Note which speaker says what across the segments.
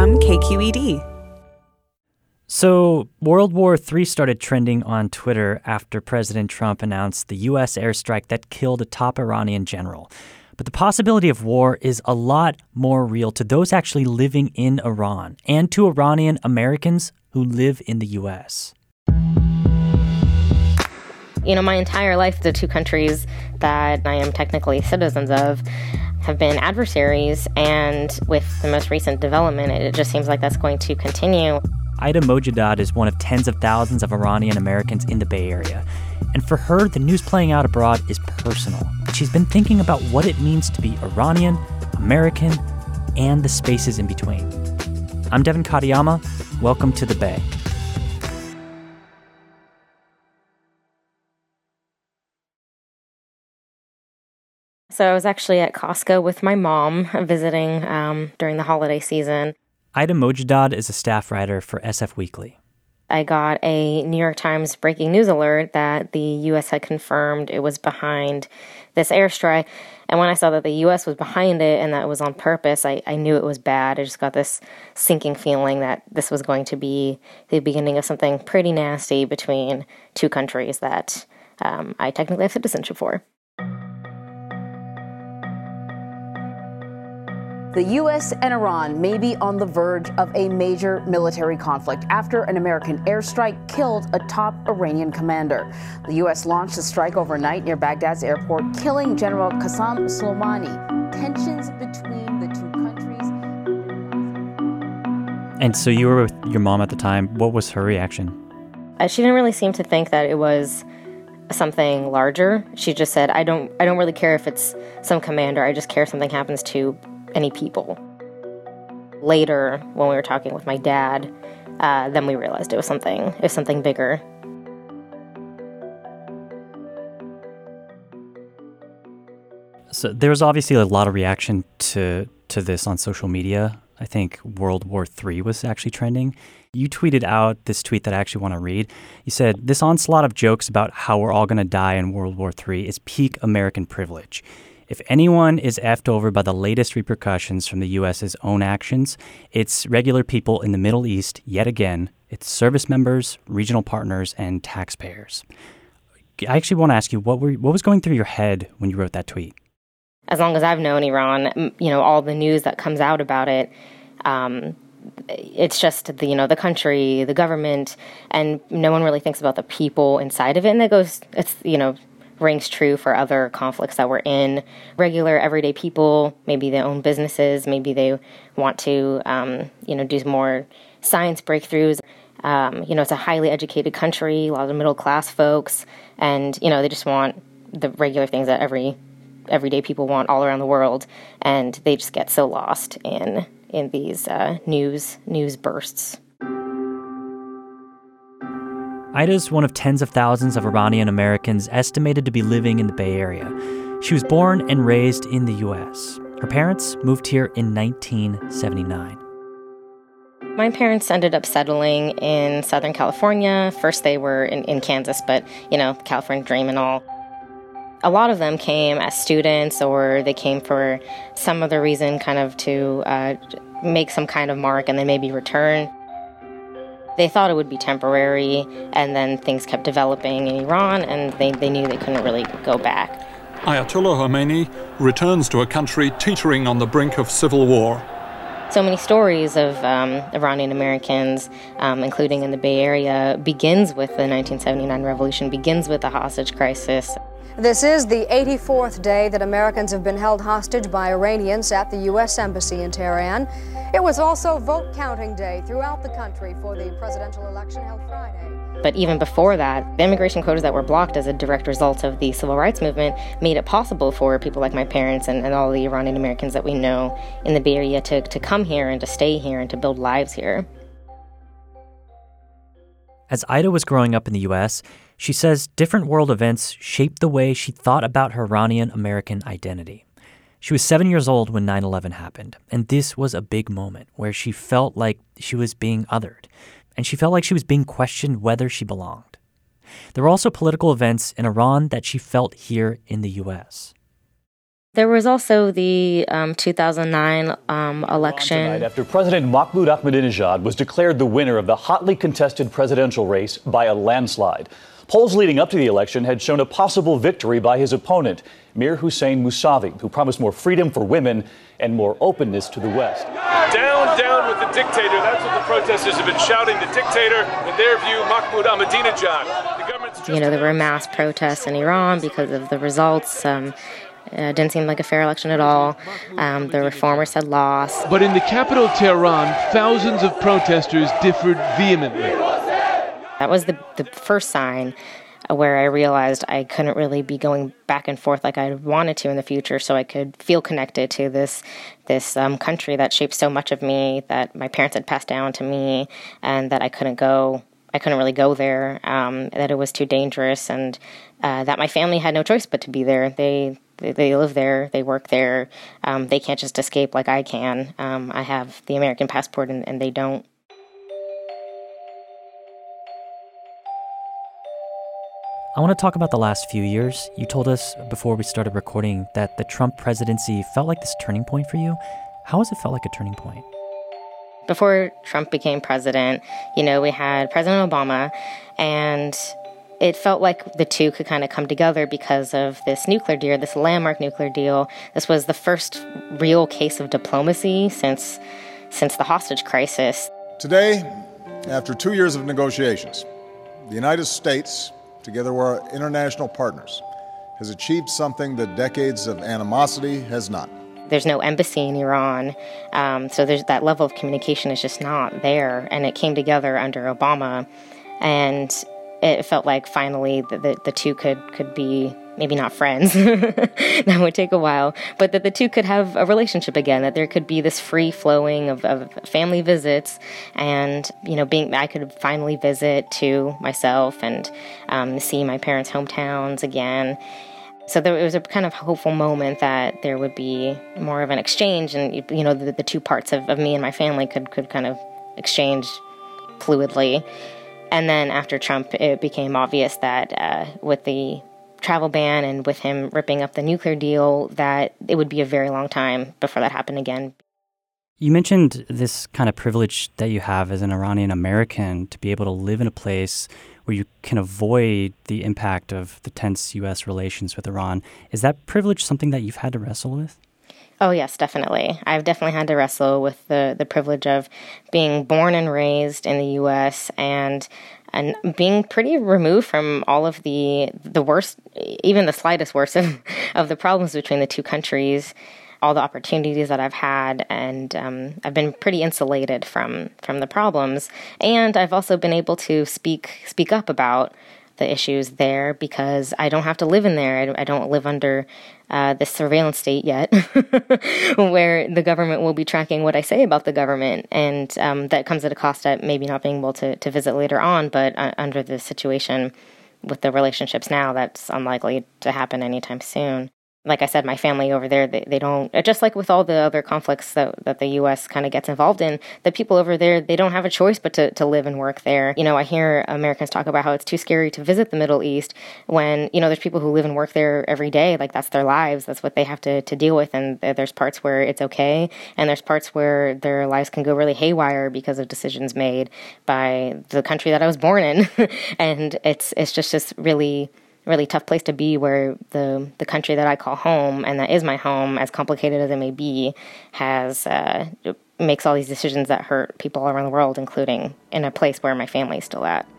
Speaker 1: from KQED.
Speaker 2: So, World War III started trending on Twitter after President Trump announced the U.S. airstrike that killed a top Iranian general. But the possibility of war is a lot more real to those actually living in Iran and to Iranian Americans who live in the U.S.
Speaker 3: My entire life, the two countries that I am technically citizens of have been adversaries, and with the most recent development, it just seems like that's going to continue.
Speaker 2: Ida Mojdad is one of tens of thousands of Iranian Americans in the Bay Area. And for her, the news playing out abroad is personal. She's been thinking about what it means to be Iranian, American, and the spaces in between. I'm Devin Katayama. Welcome to the Bay.
Speaker 3: So I was actually at Costco with my mom visiting during the holiday season.
Speaker 2: Ida Mojdad is a staff writer for SF Weekly.
Speaker 3: I got a New York Times breaking news alert that the U.S. had confirmed it was behind this airstrike. And when I saw that the U.S. was behind it and that it was on purpose, I knew it was bad. I just got this sinking feeling that this was going to be the beginning of something pretty nasty between two countries that I technically have citizenship for.
Speaker 4: The U.S. and Iran may be on the verge of a major military conflict after an American airstrike killed a top Iranian commander. The U.S. launched a strike overnight near Baghdad's airport, killing General Qasem Soleimani. Tensions between the two countries.
Speaker 2: And so you were with your mom at the time. What was her reaction?
Speaker 3: She didn't really seem to think that it was something larger. She just said, I don't really care if it's some commander. I just care if something happens to any people. Later, when we were talking with my dad, then we realized it was something bigger.
Speaker 2: So there was obviously a lot of reaction to this on social media. I think World War III was actually trending. You tweeted out this tweet that I actually want to read. You said, "This onslaught of jokes about how we're all going to die in World War III is peak American privilege. If anyone is effed over by the latest repercussions from the U.S.'s own actions, it's regular people in the Middle East, yet again. It's service members, regional partners, and taxpayers." I actually want to ask you, what was going through your head when you wrote that tweet?
Speaker 3: As long as I've known Iran, all the news that comes out about it, it's just the country, the government, and no one really thinks about the people inside of it. And that goes, rings true for other conflicts that we're in. Regular, everyday people, maybe they own businesses, maybe they want to, do more science breakthroughs. It's a highly educated country, a lot of middle-class folks, and, they just want the regular things that everyday people want all around the world, and they just get so lost in these news bursts.
Speaker 2: Ida's one of tens of thousands of Iranian Americans estimated to be living in the Bay Area. She was born and raised in the U.S. Her parents moved here in 1979.
Speaker 3: My parents ended up settling in Southern California. First they were in Kansas, but, California dream and all. A lot of them came as students, or they came for some other reason, kind of to make some kind of mark and then maybe return. They thought it would be temporary, and then things kept developing in Iran, and they knew they couldn't really go back.
Speaker 5: Ayatollah Khomeini returns to a country teetering on the brink of civil war.
Speaker 3: So many stories of Iranian Americans, including in the Bay Area, begins with the 1979 revolution, begins with the hostage crisis.
Speaker 6: This is the 84th day that Americans have been held hostage by Iranians at the U.S. Embassy in Tehran. It was also vote counting day throughout the country for the presidential election held Friday.
Speaker 3: But even before that, the immigration quotas that were blocked as a direct result of the civil rights movement made it possible for people like my parents and all the Iranian Americans that we know in the Bay Area to come here and to stay here and to build lives here.
Speaker 2: As Ida was growing up in the U.S., she says different world events shaped the way she thought about her Iranian American identity. She was 7 years old when 9/11 happened, and this was a big moment where she felt like she was being othered, and she felt like she was being questioned whether she belonged. There were also political events in Iran that she felt here in the U.S.
Speaker 3: There was also the 2009 election.
Speaker 1: Tonight, after President Mahmoud Ahmadinejad was declared the winner of the hotly contested presidential race by a landslide. Polls leading up to the election had shown a possible victory by his opponent, Mir Hussein Mousavi, who promised more freedom for women and more openness to the West.
Speaker 7: Down, down with the dictator. That's what the protesters have been shouting. The dictator, in their view, Mahmoud Ahmadinejad. The government's
Speaker 3: there were mass protests in Iran because of the results. Didn't seem like a fair election at all. The reformers had lost.
Speaker 8: But in the capital, Tehran, thousands of protesters differed vehemently.
Speaker 3: That was the first sign where I realized I couldn't really be going back and forth like I wanted to in the future, so I could feel connected to this country that shaped so much of me, that my parents had passed down to me, and that I couldn't really go there, that it was too dangerous, and that my family had no choice but to be there. They live there, they work there, they can't just escape like I can. I have the American passport and they don't.
Speaker 2: I want to talk about the last few years. You told us before we started recording that the Trump presidency felt like this turning point for you. How has it felt like a turning point?
Speaker 3: Before Trump became president, we had President Obama, and it felt like the two could kind of come together because of this nuclear deal, this landmark nuclear deal. This was the first real case of diplomacy since the hostage crisis.
Speaker 9: Today, after 2 years of negotiations, the United States, together with our international partners, has achieved something that decades of animosity has not.
Speaker 3: There's no embassy in Iran, so there's that level of communication is just not there, and it came together under Obama, and it felt like finally the two could be maybe not friends, that would take a while, but that the two could have a relationship again, that there could be this free flowing of family visits, and I could finally visit to myself and see my parents' hometowns again. So it was a kind of hopeful moment that there would be more of an exchange, and the two parts of me and my family could kind of exchange fluidly. And then after Trump, it became obvious that with the travel ban and with him ripping up the nuclear deal, that it would be a very long time before that happened again.
Speaker 2: You mentioned this kind of privilege that you have as an Iranian American to be able to live in a place where you can avoid the impact of the tense U.S. relations with Iran. Is that privilege something that you've had to wrestle with?
Speaker 3: Oh, yes, definitely. I've definitely had to wrestle with the privilege of being born and raised in the U.S. and being pretty removed from all of the worst, even the slightest worst of the problems between the two countries, all the opportunities that I've had, and I've been pretty insulated from the problems. And I've also been able to speak up about the issues there because I don't have to live in there. I don't live under this surveillance state yet where the government will be tracking what I say about the government. And that comes at a cost at maybe not being able to visit later on, but under the situation with the relationships now, that's unlikely to happen anytime soon. Like I said, my family over there, they don't, just like with all the other conflicts that the U.S. kind of gets involved in, the people over there, they don't have a choice but to live and work there. I hear Americans talk about how it's too scary to visit the Middle East when, there's people who live and work there every day. Like, that's their lives. That's what they have to deal with. And there's parts where it's okay. And there's parts where their lives can go really haywire because of decisions made by the country that I was born in. And it's just this really tough place to be, where the country that I call home, and that is my home, as complicated as it may be, makes all these decisions that hurt people all around the world, including in a place where my family is still at.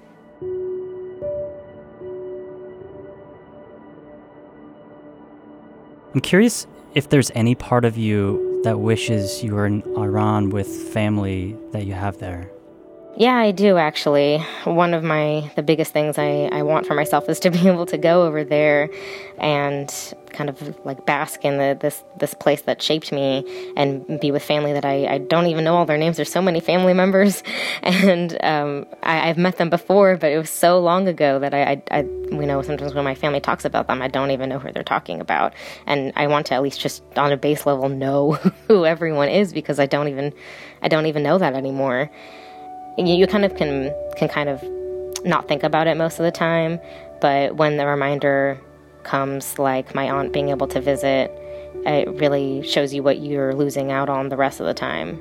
Speaker 2: I'm curious if there's any part of you that wishes you were in Iran with family that you have there.
Speaker 3: Yeah, I do, actually. One of the biggest things I want for myself is to be able to go over there and kind of like bask in this place that shaped me and be with family that I don't even know all their names. There's so many family members, and I've met them before, but it was so long ago that I sometimes when my family talks about them, I don't even know who they're talking about. And I want to at least just on a base level know who everyone is, because I don't even know that anymore. You kind of can kind of not think about it most of the time, but when the reminder comes, like my aunt being able to visit it really shows you what you're losing out on the rest of the time.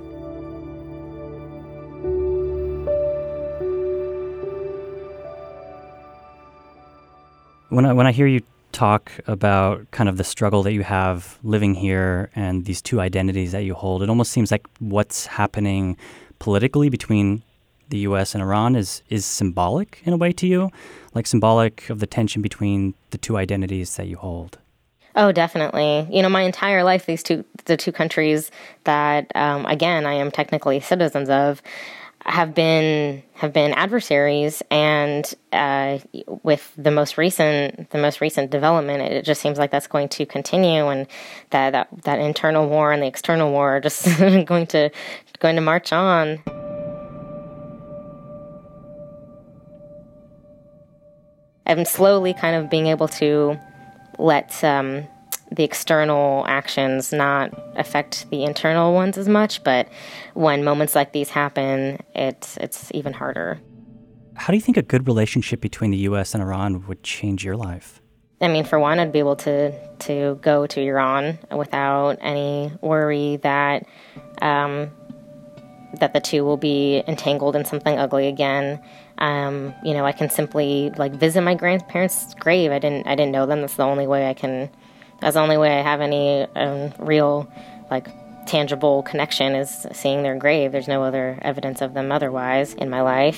Speaker 2: When I hear you talk about kind of the struggle that you have living here and these two identities that you hold, it almost seems like what's happening politically between the U.S. and Iran is symbolic in a way to you, like symbolic of the tension between the two identities that you hold.
Speaker 3: Oh, definitely. My entire life, the two countries that, again, I am technically citizens of, have been adversaries, and with the most recent development, it just seems like that's going to continue, and that internal war and the external war are just going to march on. I'm slowly kind of being able to let the external actions not affect the internal ones as much, but when moments like these happen, it's even harder.
Speaker 2: How do you think a good relationship between the U.S. and Iran would change your life?
Speaker 3: I mean, for one, I'd be able to go to Iran without any worry that the two will be entangled in something ugly again. I can simply visit my grandparents' grave. I didn't know them. That's the only way That's the only way I have any real, tangible connection is seeing their grave. There's no other evidence of them otherwise in my life.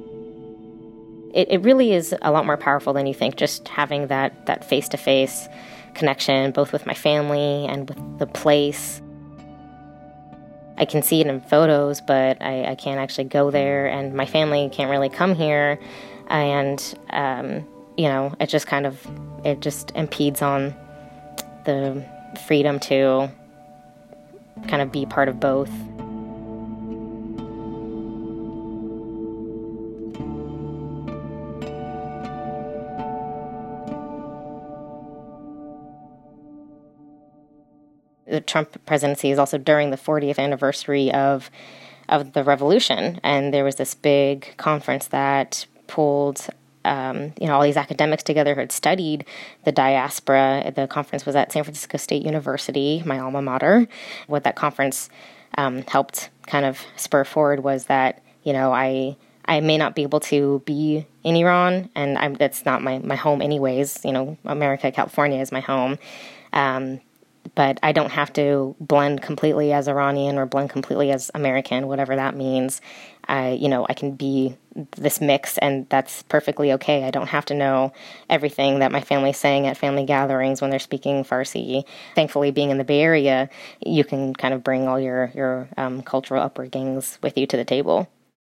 Speaker 3: It really is a lot more powerful than you think, just having that face-to-face connection, both with my family and with the place. I can see it in photos, but I can't actually go there, and my family can't really come here, and, it just impedes on the freedom to kind of be part of both. The Trump presidency is also during the 40th anniversary of the revolution, and there was this big conference that pulled all these academics together who had studied the diaspora. The conference was at San Francisco State University, my alma mater. What that conference helped kind of spur forward was that, I may not be able to be in Iran, and that's not my home anyways. America, California is my home. But I don't have to blend completely as Iranian or blend completely as American, whatever that means. I can be this mix, and that's perfectly okay. I don't have to know everything that my family's saying at family gatherings when they're speaking Farsi. Thankfully, being in the Bay Area, you can kind of bring all your cultural upbringings with you to the table.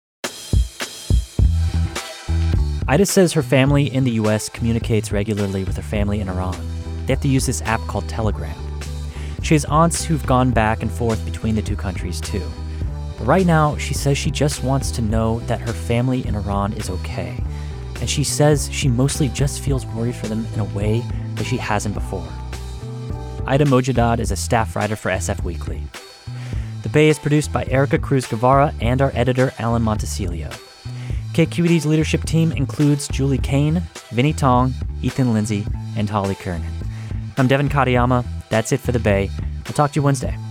Speaker 2: Ida says her family in the U.S. communicates regularly with her family in Iran. They have to use this app called Telegram. She has aunts who've gone back and forth between the two countries, too. But right now, she says she just wants to know that her family in Iran is okay. And she says she mostly just feels worried for them in a way that she hasn't before. Ida Mojdad is a staff writer for SF Weekly. The Bay is produced by Erica Cruz Guevara and our editor, Alan Montecillo. KQED's leadership team includes Julie Kane, Vinnie Tong, Ethan Lindsay, and Holly Kernan. I'm Devin Katayama. That's it for The Bay. We'll talk to you Wednesday.